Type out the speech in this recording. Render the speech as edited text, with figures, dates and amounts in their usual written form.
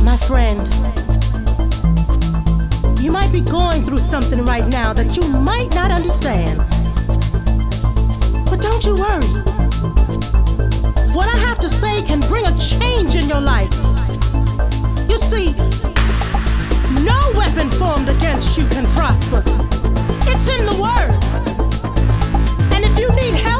My friend, you might be going through something right now that you might not understand. But don't you worry. What I have to say can bring a change in your life. You see, no weapon formed against you can prosper. It's in the Word. And if you need help,